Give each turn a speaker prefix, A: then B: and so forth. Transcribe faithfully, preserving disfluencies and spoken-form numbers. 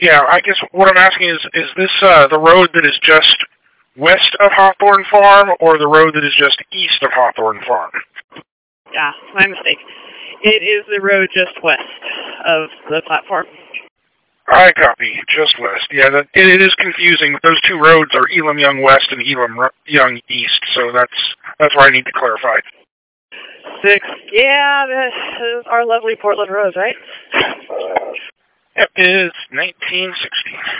A: Yeah, I guess what I'm asking is, is this uh, the road that is just west of Hawthorne Farm, or the road that is just east of Hawthorne Farm?
B: Yeah, my mistake. It is the road just west of the platform.
A: I copy. Just west. Yeah, that, it, it is confusing. Those two roads are Elam Young West and Elam Young East, so that's that's why I need to clarify.
B: Six. Yeah, this is our lovely Portland Road, right?
A: Yep, it is nineteen sixty.